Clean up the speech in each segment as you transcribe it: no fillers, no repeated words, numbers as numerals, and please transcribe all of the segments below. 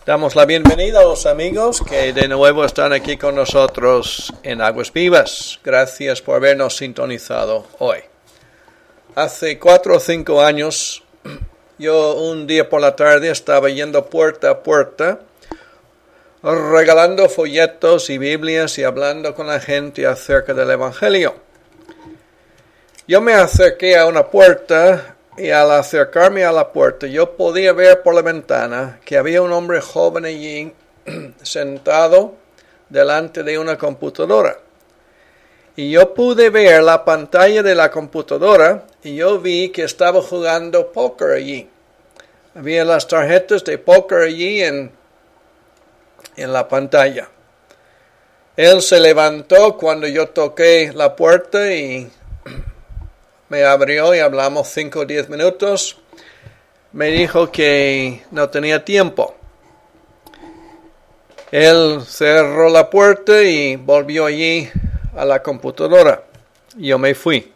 Damos la bienvenida a los amigos que de nuevo están aquí con nosotros en Aguas Vivas. Gracias por habernos sintonizado hoy. Hace 4 o 5 años, yo un día por la tarde estaba yendo puerta a puerta, regalando folletos y Biblias y hablando con la gente acerca del Evangelio. Yo me acerqué a una puerta y al acercarme a la puerta yo podía ver por la ventana que había un hombre joven allí sentado delante de una computadora. Y yo pude ver la pantalla de la computadora y yo vi que estaba jugando póker allí. Había las tarjetas de póker allí en la pantalla. Él se levantó cuando yo toqué la puerta y me abrió y hablamos 5 o 10 minutos. Me dijo que no tenía tiempo. Él cerró la puerta y volvió allí a la computadora. Yo me fui.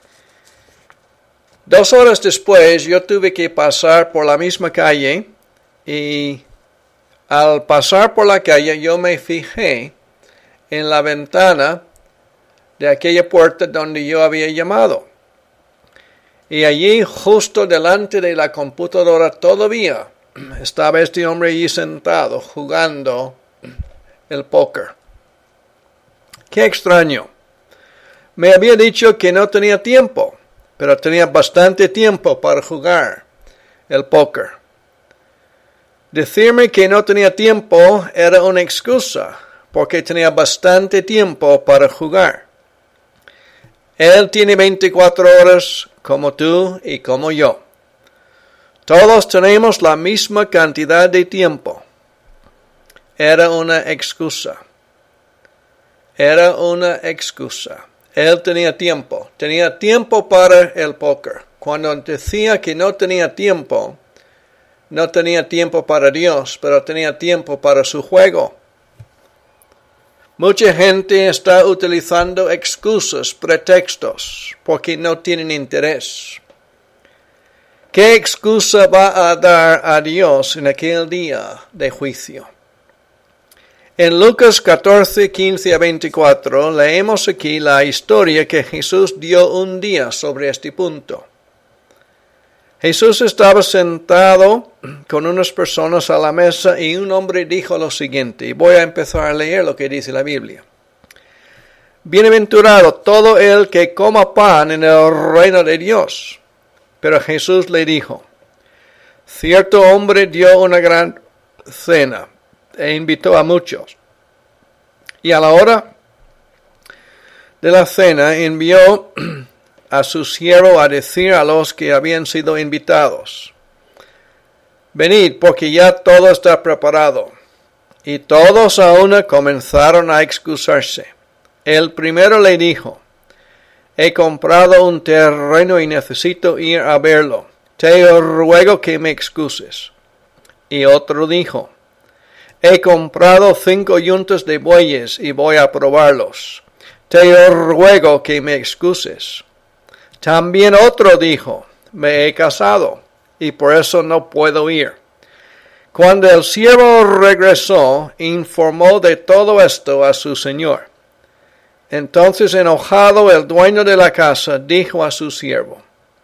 2 horas después yo tuve que pasar por la misma calle y al pasar por la calle yo me fijé en la ventana de aquella puerta donde yo había llamado. Y allí, justo delante de la computadora, todavía estaba este hombre allí sentado, jugando el póker. ¡Qué extraño! Me había dicho que no tenía tiempo, pero tenía bastante tiempo para jugar el póker. Decirme que no tenía tiempo era una excusa, porque tenía bastante tiempo para jugar. Él tiene 24 horas como tú y como yo. Todos tenemos la misma cantidad de tiempo. Era una excusa. Era una excusa. Él tenía tiempo. Tenía tiempo para el póker. Cuando decía que no tenía tiempo para Dios, pero tenía tiempo para su juego. Mucha gente está utilizando excusas, pretextos, porque no tienen interés. ¿Qué excusa va a dar a Dios en aquel día de juicio? En Lucas 14, 15 a 24, leemos aquí la historia que Jesús dio un día sobre este punto. Jesús estaba sentado con unas personas a la mesa y un hombre dijo lo siguiente, y voy a empezar a leer lo que dice la Biblia. Bienaventurado todo el que coma pan en el reino de Dios. Pero Jesús le dijo, cierto hombre dio una gran cena e invitó a muchos. Y a la hora de la cena envió a su siervo a decir a los que habían sido invitados, venid, porque ya todo está preparado. Y todos a una comenzaron a excusarse. El primero le dijo, he comprado un terreno y necesito ir a verlo. Te ruego que me excuses. Y otro dijo, he comprado 5 yuntas de bueyes y voy a probarlos. Te ruego que me excuses. También otro dijo, me he casado y por eso no puedo ir. Cuando el siervo regresó, informó de todo esto a su señor. Entonces, enojado, el dueño de la casa dijo a su siervo,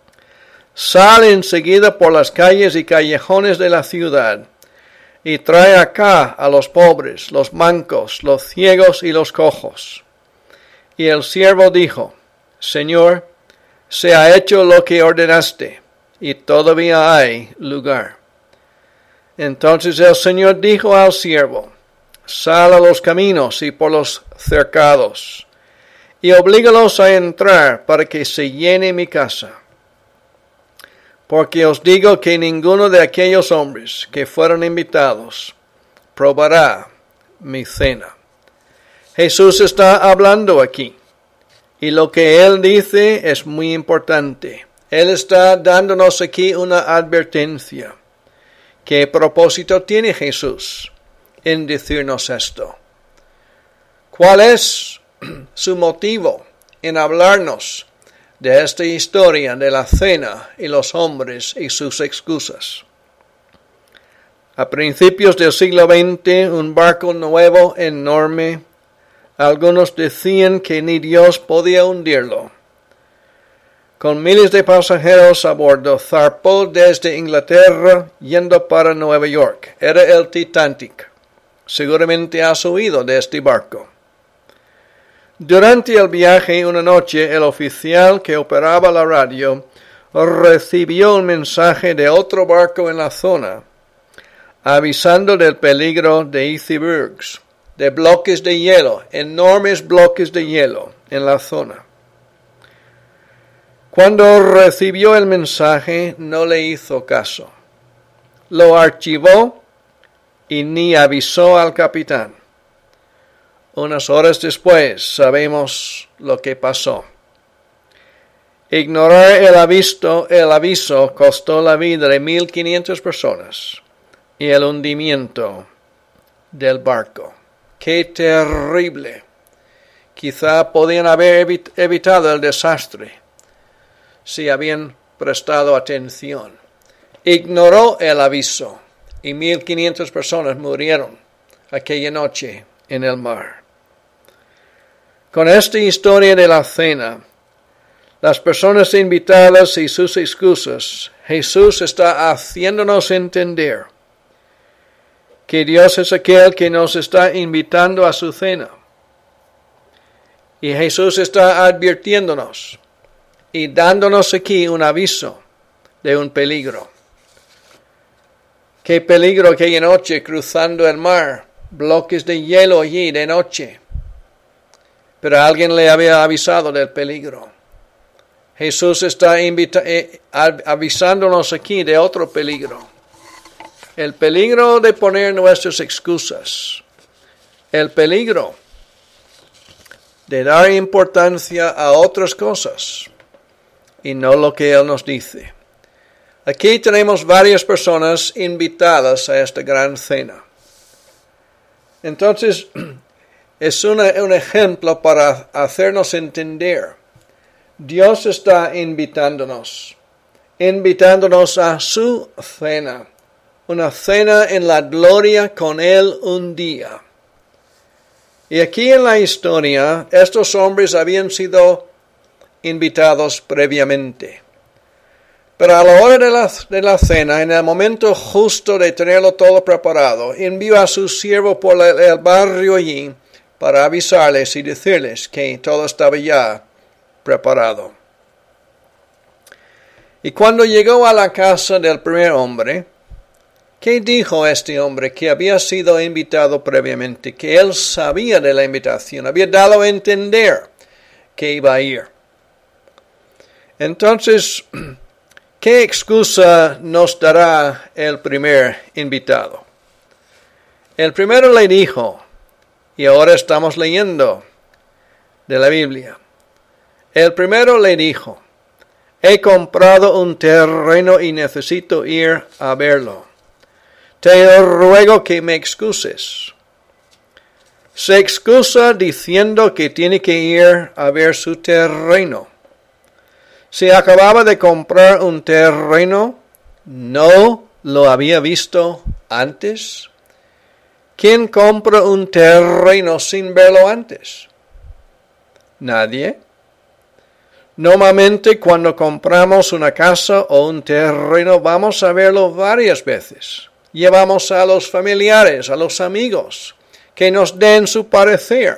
sal enseguida por las calles y callejones de la ciudad y trae acá a los pobres, los mancos, los ciegos y los cojos. Y el siervo dijo, Señor, se ha hecho lo que ordenaste, y todavía hay lugar. Entonces el Señor dijo al siervo, sal a los caminos y por los cercados, y oblígalos a entrar para que se llene mi casa. Porque os digo que ninguno de aquellos hombres que fueron invitados probará mi cena. Jesús está hablando aquí. Y lo que Él dice es muy importante. Él está dándonos aquí una advertencia. ¿Qué propósito tiene Jesús en decirnos esto? ¿Cuál es su motivo en hablarnos de esta historia de la cena y los hombres y sus excusas? A principios del siglo XX, un barco nuevo, enorme. Algunos decían que ni Dios podía hundirlo. Con miles de pasajeros a bordo, zarpó desde Inglaterra yendo para Nueva York. Era el Titanic. Seguramente has oído de este barco. Durante el viaje, una noche, el oficial que operaba la radio recibió un mensaje de otro barco en la zona, avisando del peligro de icebergs, de bloques de hielo, enormes bloques de hielo en la zona. Cuando recibió el mensaje, no le hizo caso. Lo archivó y ni avisó al capitán. Unas horas después sabemos lo que pasó. Ignorar el aviso costó la vida de 1,500 personas y el hundimiento del barco. ¡Qué terrible! Quizá podían haber evitado el desastre si habían prestado atención. Ignoró el aviso y 1,500 personas murieron aquella noche en el mar. Con esta historia de la cena, las personas invitadas y sus excusas, Jesús está haciéndonos entender que Dios es aquel que nos está invitando a su cena. Y Jesús está advirtiéndonos y dándonos aquí un aviso de un peligro. Qué peligro aquella noche cruzando el mar, bloques de hielo allí de noche. Pero alguien le había avisado del peligro. Jesús está avisándonos aquí de otro peligro. El peligro de poner nuestras excusas. El peligro de dar importancia a otras cosas y no lo que Él nos dice. Aquí tenemos varias personas invitadas a esta gran cena. Entonces, es un ejemplo para hacernos entender. Dios está invitándonos a su cena. Una cena en la gloria con Él un día. Y aquí en la historia, estos hombres habían sido invitados previamente. Pero a la hora de la cena, en el momento justo de tenerlo todo preparado, envió a su siervo por el barrio allí para avisarles y decirles que todo estaba ya preparado. Y cuando llegó a la casa del primer hombre, ¿qué dijo este hombre que había sido invitado previamente? Que él sabía de la invitación, había dado a entender que iba a ir. Entonces, ¿qué excusa nos dará el primer invitado? El primero le dijo, y ahora estamos leyendo de la Biblia. El primero le dijo, he comprado un terreno y necesito ir a verlo. Te ruego que me excuses. Se excusa diciendo que tiene que ir a ver su terreno. Si acababa de comprar un terreno, ¿no lo había visto antes? ¿Quién compra un terreno sin verlo antes? Nadie. Normalmente cuando compramos una casa o un terreno vamos a verlo varias veces. Llevamos a los familiares, a los amigos, que nos den su parecer.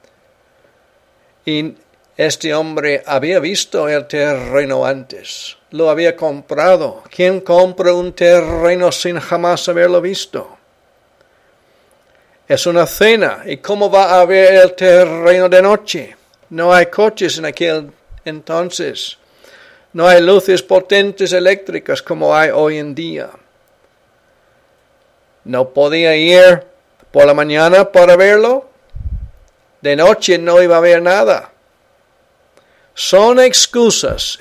Y este hombre había visto el terreno antes, lo había comprado. ¿Quién compra un terreno sin jamás haberlo visto? Es una cena. ¿Y cómo va a ver el terreno de noche? No hay coches en aquel entonces. No hay luces potentes eléctricas como hay hoy en día. ¿No podía ir por la mañana para verlo? De noche no iba a ver nada. Son excusas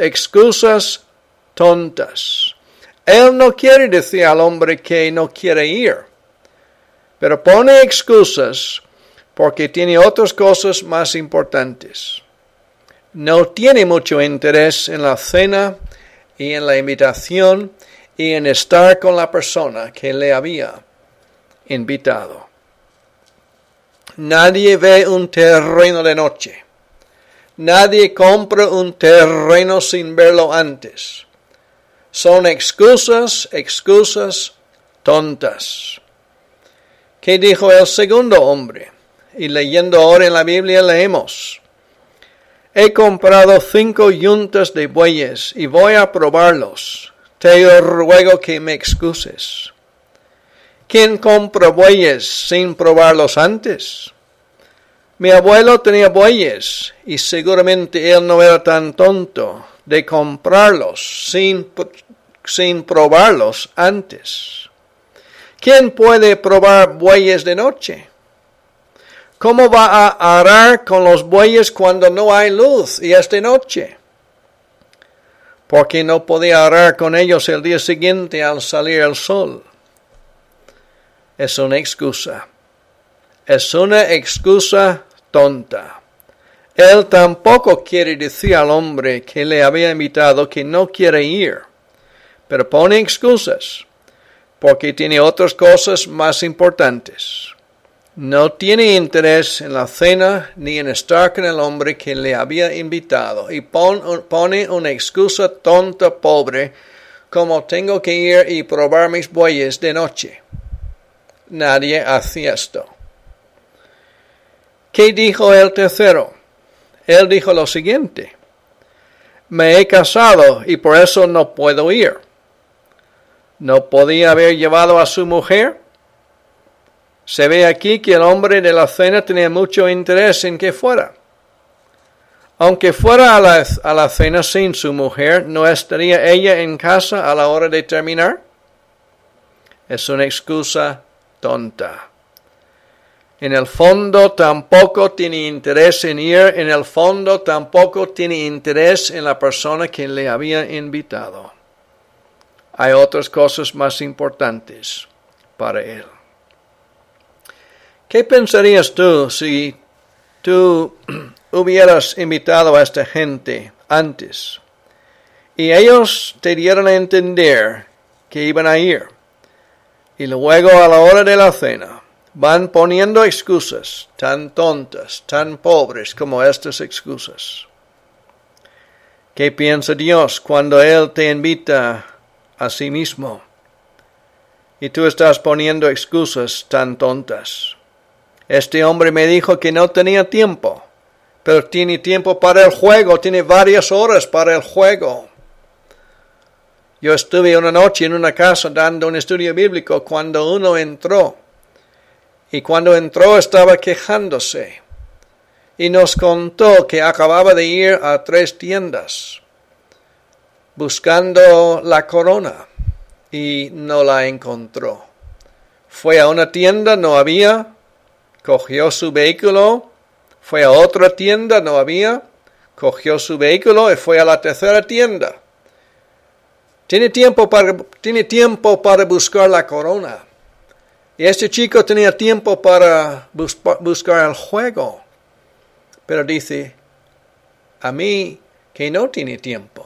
tontas. Él no quiere decir al hombre que no quiere ir, pero pone excusas porque tiene otras cosas más importantes. No tiene mucho interés en la cena y en la invitación y en estar con la persona que le había invitado. Nadie ve un terreno de noche. Nadie compra un terreno sin verlo antes. Son excusas tontas. ¿Qué dijo el segundo hombre? Y leyendo ahora en la Biblia leemos: he comprado 5 yuntas de bueyes y voy a probarlos. Te ruego que me excuses. ¿Quién compra bueyes sin probarlos antes? Mi abuelo tenía bueyes y seguramente él no era tan tonto de comprarlos sin probarlos antes. ¿Quién puede probar bueyes de noche? ¿Cómo va a arar con los bueyes cuando no hay luz y es de noche? Porque no podía arar con ellos el día siguiente al salir el sol. Es una excusa. Es una excusa tonta. Él tampoco quiere decir al hombre que le había invitado que no quiere ir, pero pone excusas porque tiene otras cosas más importantes. No tiene interés en la cena ni en estar con el hombre que le había invitado y pone una excusa tonta pobre como tengo que ir y probar mis bueyes de noche. Nadie hace esto. ¿Qué dijo el tercero? Él dijo lo siguiente: me he casado y por eso no puedo ir. ¿No podía haber llevado a su mujer? Se ve aquí que el hombre de la cena tenía mucho interés en que fuera. Aunque fuera a la cena sin su mujer, ¿no estaría ella en casa a la hora de terminar? Es una excusa tonta. En el fondo tampoco tiene interés en ir, en el fondo tampoco tiene interés en la persona que le había invitado. Hay otras cosas más importantes para él. ¿Qué pensarías tú si tú hubieras invitado a esta gente antes y ellos te dieron a entender que iban a ir y luego a la hora de la cena van poniendo excusas tan tontas, tan pobres como estas excusas? ¿Qué piensa Dios cuando Él te invita a sí mismo y tú estás poniendo excusas tan tontas? Este hombre me dijo que no tenía tiempo, pero tiene tiempo para el juego, tiene varias horas para el juego. Yo estuve una noche en una casa dando un estudio bíblico cuando uno entró. Y cuando entró estaba quejándose. Y nos contó que acababa de ir a 3 tiendas buscando la corona y no la encontró. Fue a una tienda, no había. Cogió su vehículo, fue a otra tienda, no había. Cogió su vehículo y fue a la 3ª tienda. Tiene tiempo para buscar la corona. Y este chico tenía tiempo para buscar el juego. Pero dice, a mí que no tiene tiempo.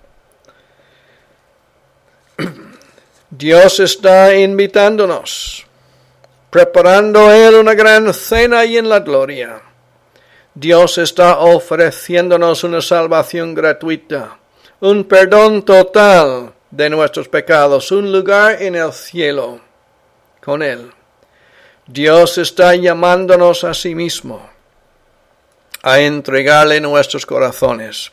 Dios está invitándonos, preparando Él una gran cena y en la gloria. Dios está ofreciéndonos una salvación gratuita, un perdón total de nuestros pecados, un lugar en el cielo con Él. Dios está llamándonos a sí mismo, a entregarle nuestros corazones.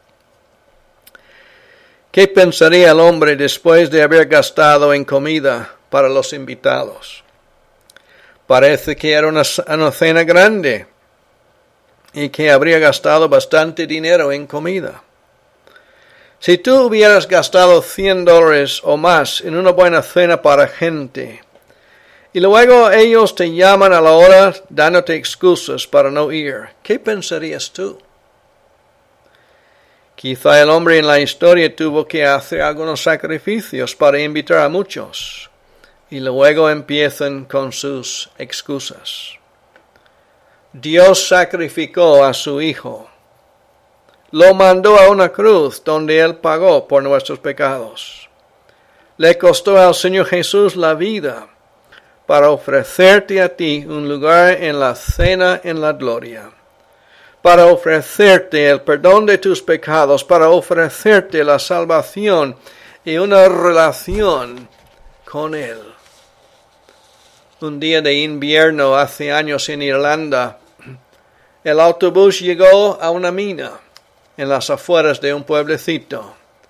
¿Qué pensaría el hombre después de haber gastado en comida para los invitados? Parece que era una cena grande y que habría gastado bastante dinero en comida. Si tú hubieras gastado $100 o más en una buena cena para gente, y luego ellos te llaman a la hora dándote excusas para no ir, ¿qué pensarías tú? Quizá el hombre en la historia tuvo que hacer algunos sacrificios para invitar a muchos, y luego empiezan con sus excusas. Dios sacrificó a su Hijo. Lo mandó a una cruz donde Él pagó por nuestros pecados. Le costó al Señor Jesús la vida para ofrecerte a ti un lugar en la cena en la gloria, para ofrecerte el perdón de tus pecados, para ofrecerte la salvación y una relación con Él. Un día de invierno hace años en Irlanda, el autobús llegó a una mina en las afueras de un pueblecito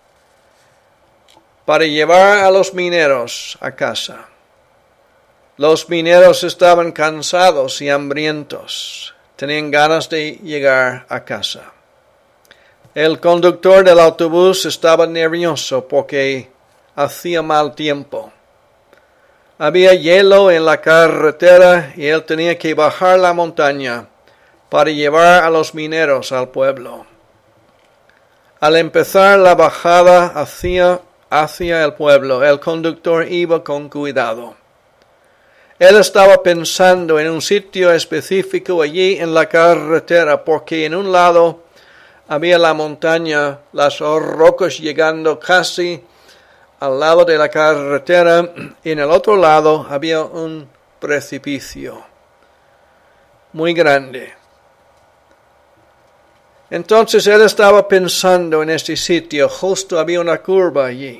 para llevar a los mineros a casa. Los mineros estaban cansados y hambrientos. Tenían ganas de llegar a casa. El conductor del autobús estaba nervioso porque hacía mal tiempo. Había hielo en la carretera y él tenía que bajar la montaña para llevar a los mineros al pueblo. Al empezar la bajada hacia el pueblo, el conductor iba con cuidado. Él estaba pensando en un sitio específico allí en la carretera, porque en un lado había la montaña, las rocas llegando casi al lado de la carretera, y en el otro lado había un precipicio muy grande. Entonces él estaba pensando en este sitio, justo había una curva allí.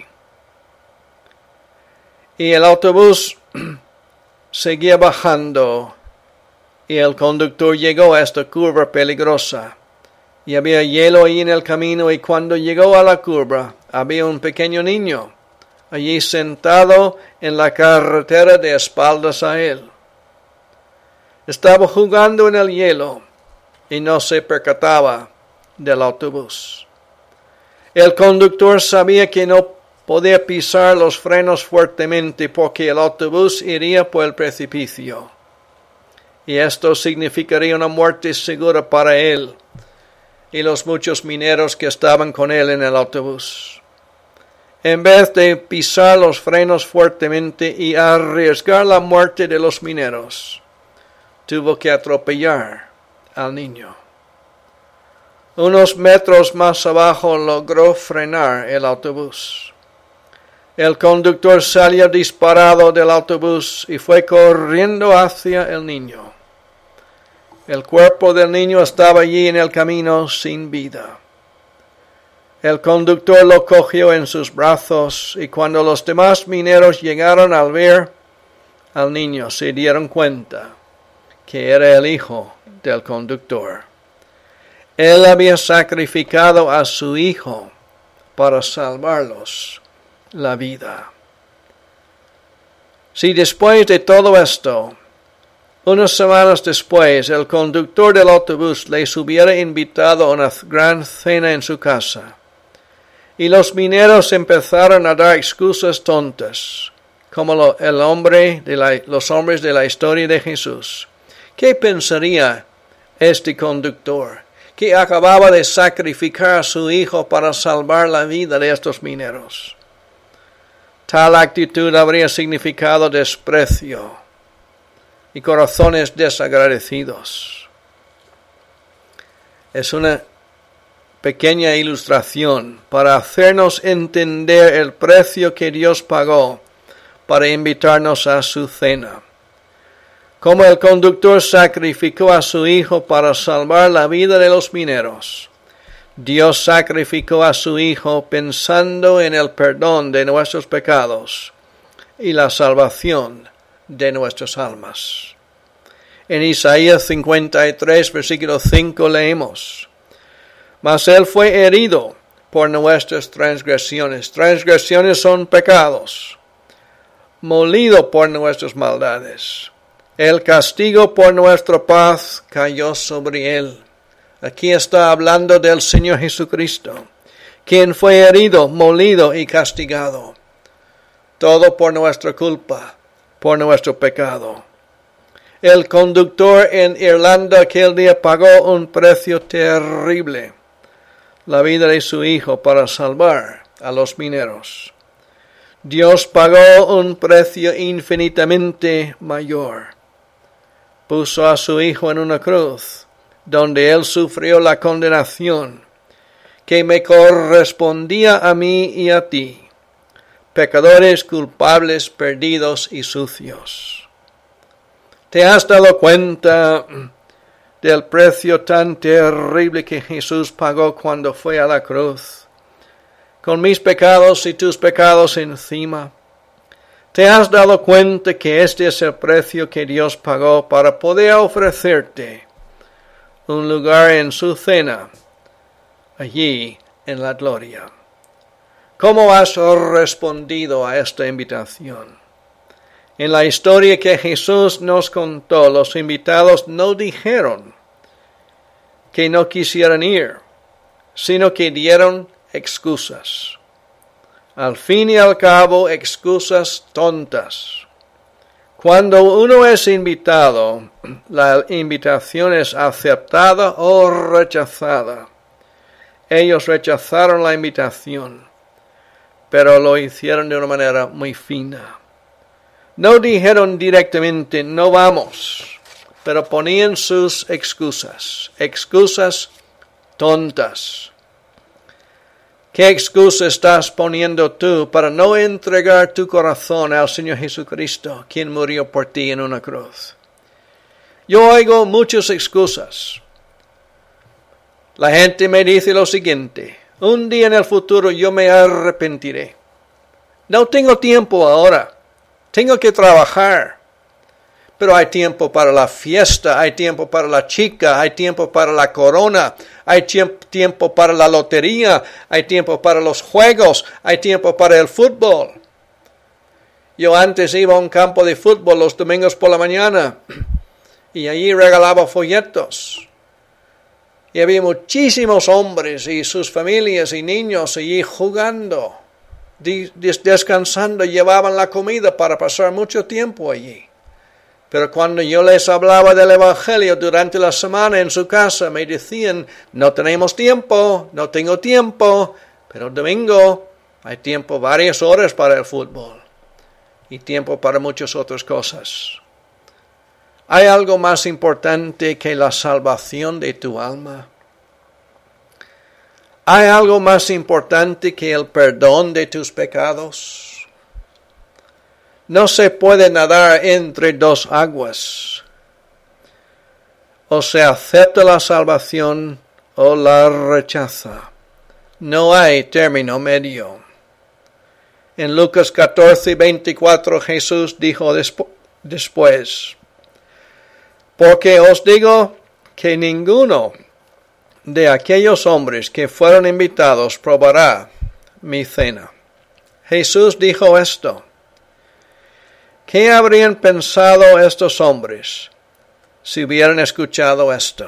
Y el autobús seguía bajando y el conductor llegó a esta curva peligrosa. Y había hielo ahí en el camino, y cuando llegó a la curva había un pequeño niño allí sentado en la carretera de espaldas a él. Estaba jugando en el hielo y no se percataba del autobús. El conductor sabía que no podía pisar los frenos fuertemente porque el autobús iría por el precipicio. Y esto significaría una muerte segura para él y los muchos mineros que estaban con él en el autobús. En vez de pisar los frenos fuertemente y arriesgar la muerte de los mineros, tuvo que atropellar al niño. Unos metros más abajo logró frenar el autobús. El conductor salió disparado del autobús y fue corriendo hacia el niño. El cuerpo del niño estaba allí en el camino sin vida. El conductor lo cogió en sus brazos, y cuando los demás mineros llegaron al ver al niño, se dieron cuenta que era el hijo del conductor. Él había sacrificado a su hijo para salvarlos la vida. Si después de todo esto, unas semanas después, el conductor del autobús les hubiera invitado a una gran cena en su casa, y los mineros empezaron a dar excusas tontas, como los hombres de la historia de Jesús, ¿qué pensaría este conductor que acababa de sacrificar a su hijo para salvar la vida de estos mineros? Tal actitud habría significado desprecio y corazones desagradecidos. Es una pequeña ilustración para hacernos entender el precio que Dios pagó para invitarnos a su cena. Como el conductor sacrificó a su hijo para salvar la vida de los mineros, Dios sacrificó a su hijo pensando en el perdón de nuestros pecados y la salvación de nuestras almas. En Isaías 53, versículo 5 leemos: Mas él fue herido por nuestras transgresiones. Transgresiones son pecados. Molido por nuestras maldades. El castigo por nuestra paz cayó sobre él. Aquí está hablando del Señor Jesucristo, quien fue herido, molido y castigado. Todo por nuestra culpa, por nuestro pecado. El conductor en Irlanda aquel día pagó un precio terrible, la vida de su hijo, para salvar a los mineros. Dios pagó un precio infinitamente mayor. Puso a su hijo en una cruz, donde él sufrió la condenación que me correspondía a mí y a ti, pecadores culpables, perdidos y sucios. ¿Te has dado cuenta del precio tan terrible que Jesús pagó cuando fue a la cruz? Con mis pecados y tus pecados encima. ¿Te has dado cuenta que este es el precio que Dios pagó para poder ofrecerte un lugar en su cena, allí en la gloria? ¿Cómo has respondido a esta invitación? En la historia que Jesús nos contó, los invitados no dijeron que no quisieran ir, sino que dieron excusas. Al fin y al cabo, excusas tontas. Cuando uno es invitado, la invitación es aceptada o rechazada. Ellos rechazaron la invitación, pero lo hicieron de una manera muy fina. No dijeron directamente, no vamos, pero ponían sus excusas tontas. ¿Qué excusa estás poniendo tú para no entregar tu corazón al Señor Jesucristo, quien murió por ti en una cruz? Yo oigo muchas excusas. La gente me dice lo siguiente: un día en el futuro yo me arrepentiré. No tengo tiempo ahora. Tengo que trabajar. Pero hay tiempo para la fiesta, hay tiempo para la chica, hay tiempo para la corona, hay tiempo para la lotería, hay tiempo para los juegos, hay tiempo para el fútbol. Yo antes iba a un campo de fútbol los domingos por la mañana y allí regalaba folletos. Y había muchísimos hombres y sus familias y niños allí jugando, descansando, llevaban la comida para pasar mucho tiempo allí. Pero cuando yo les hablaba del Evangelio durante la semana en su casa, me decían, no tenemos tiempo, no tengo tiempo, pero el domingo hay tiempo, varias horas para el fútbol y tiempo para muchas otras cosas. ¿Hay algo más importante que la salvación de tu alma? ¿Hay algo más importante que el perdón de tus pecados? No se puede nadar entre dos aguas. O se acepta la salvación o la rechaza. No hay término medio. En Lucas 14:24 Jesús dijo después, porque os digo que ninguno de aquellos hombres que fueron invitados probará mi cena. Jesús dijo esto. ¿Qué habrían pensado estos hombres si hubieran escuchado esto?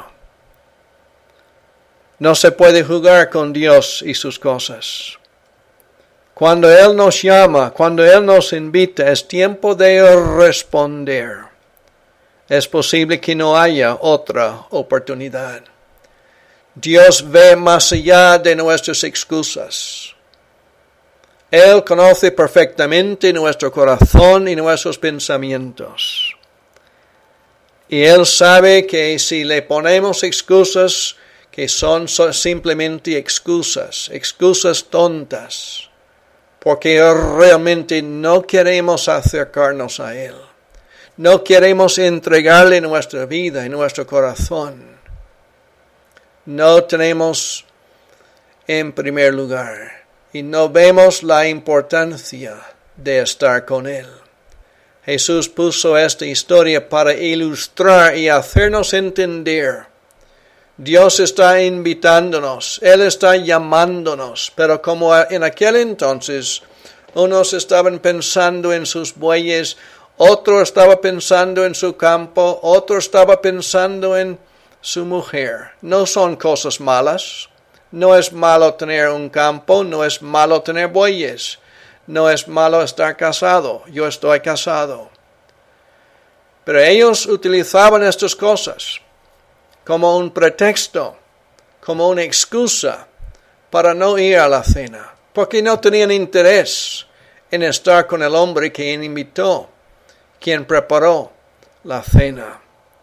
No se puede jugar con Dios y sus cosas. Cuando Él nos llama, cuando Él nos invita, es tiempo de responder. Es posible que no haya otra oportunidad. Dios ve más allá de nuestras excusas. Él conoce perfectamente nuestro corazón y nuestros pensamientos. Y Él sabe que si le ponemos excusas que son simplemente excusas tontas, porque realmente no queremos acercarnos a Él, no queremos entregarle nuestra vida y nuestro corazón, no tenemos en primer lugar. Y no vemos la importancia de estar con Él. Jesús puso esta historia para ilustrar y hacernos entender. Dios está invitándonos, Él está llamándonos, pero como en aquel entonces unos estaban pensando en sus bueyes, otro estaba pensando en su campo, otro estaba pensando en su mujer. No son cosas malas. No es malo tener un campo, no es malo tener bueyes, no es malo estar casado, yo estoy casado. Pero ellos utilizaban estas cosas como un pretexto, como una excusa para no ir a la cena, porque no tenían interés en estar con el hombre quien invitó, quien preparó la cena.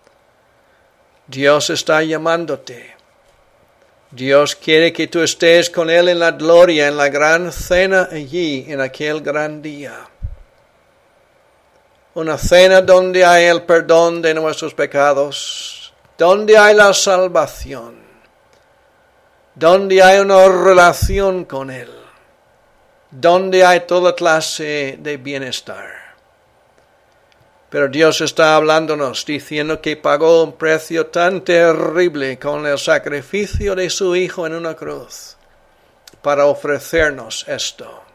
Dios está llamándote. Dios quiere que tú estés con Él en la gloria, en la gran cena allí, en aquel gran día. Una cena donde hay el perdón de nuestros pecados, donde hay la salvación, donde hay una relación con Él, donde hay toda clase de bienestar. Pero Dios está hablándonos, diciendo que pagó un precio tan terrible con el sacrificio de su Hijo en una cruz para ofrecernos esto.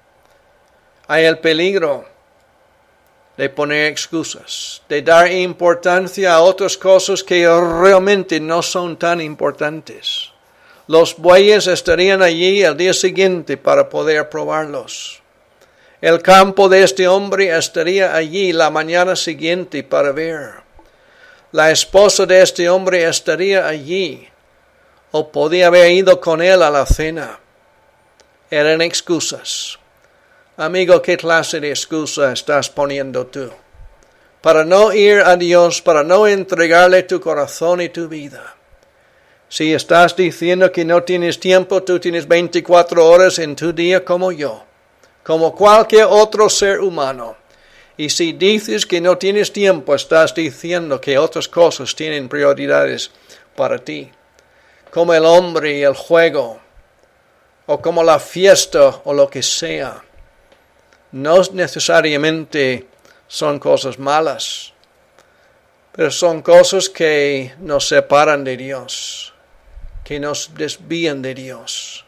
Hay el peligro de poner excusas, de dar importancia a otras cosas que realmente no son tan importantes. Los bueyes estarían allí el día siguiente para poder probarlos. El campo de este hombre estaría allí la mañana siguiente para ver. La esposa de este hombre estaría allí, o podía haber ido con él a la cena. Eran excusas. Amigo, ¿qué clase de excusa estás poniendo tú? Para no ir a Dios, para no entregarle tu corazón y tu vida. Si estás diciendo que no tienes tiempo, tú tienes 24 horas en tu día como yo, como cualquier otro ser humano. Y si dices que no tienes tiempo, estás diciendo que otras cosas tienen prioridades para ti, como el hombre y el juego, o como la fiesta o lo que sea. No necesariamente son cosas malas, pero son cosas que nos separan de Dios, que nos desvían de Dios.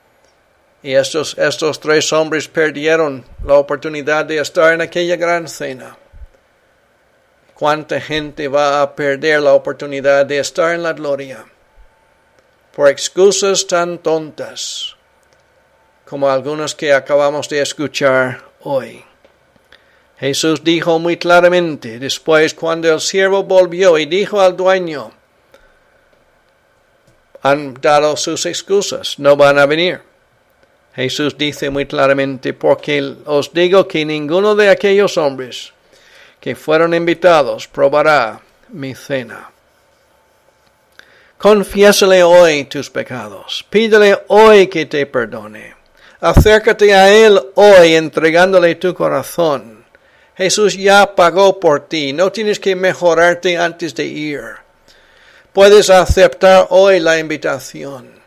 Y estos 3 hombres perdieron la oportunidad de estar en aquella gran cena. ¿Cuánta gente va a perder la oportunidad de estar en la gloria por excusas tan tontas como algunas que acabamos de escuchar hoy? Jesús dijo muy claramente después, cuando el siervo volvió y dijo al dueño, han dado sus excusas, no van a venir. Jesús dice muy claramente, porque os digo que ninguno de aquellos hombres que fueron invitados probará mi cena. Confiésale hoy tus pecados, pídele hoy que te perdone. Acércate a Él hoy entregándole tu corazón. Jesús ya pagó por ti, no tienes que mejorarte antes de ir. Puedes aceptar hoy la invitación.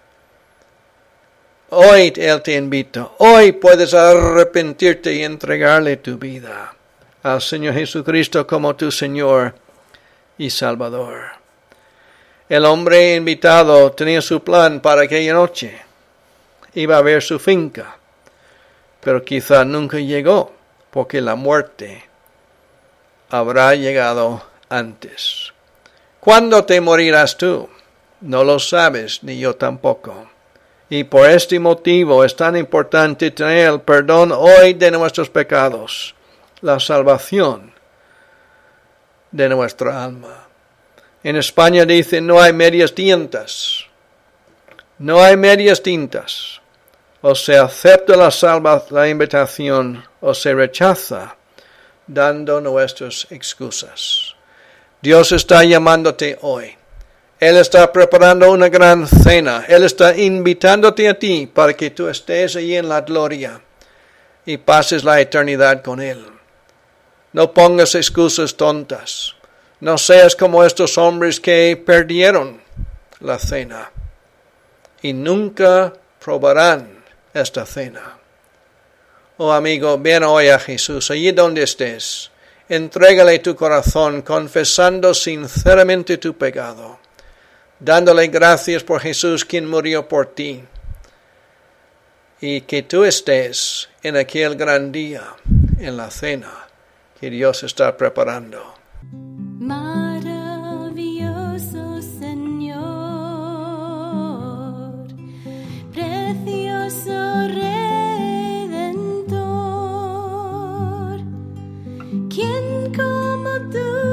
Hoy Él te invita, hoy puedes arrepentirte y entregarle tu vida al Señor Jesucristo como tu Señor y Salvador. El hombre invitado tenía su plan para aquella noche. Iba a ver su finca, pero quizá nunca llegó, porque la muerte habrá llegado antes. ¿Cuándo te morirás tú? No lo sabes, ni yo tampoco. Y por este motivo es tan importante tener el perdón hoy de nuestros pecados, la salvación de nuestra alma. En España dicen, no hay medias tintas. No hay medias tintas. O se acepta la invitación o se rechaza, dando nuestras excusas. Dios está llamándote hoy. Él está preparando una gran cena. Él está invitándote a ti para que tú estés allí en la gloria y pases la eternidad con Él. No pongas excusas tontas. No seas como estos hombres que perdieron la cena y nunca probarán esta cena. Oh amigo, ven hoy a Jesús, allí donde estés. Entrégale tu corazón, confesando sinceramente tu pecado, dándole gracias por Jesús quien murió por ti, y que tú estés en aquel gran día, en la cena que Dios está preparando. Maravilloso Señor, precioso Redentor, ¿quién como tú?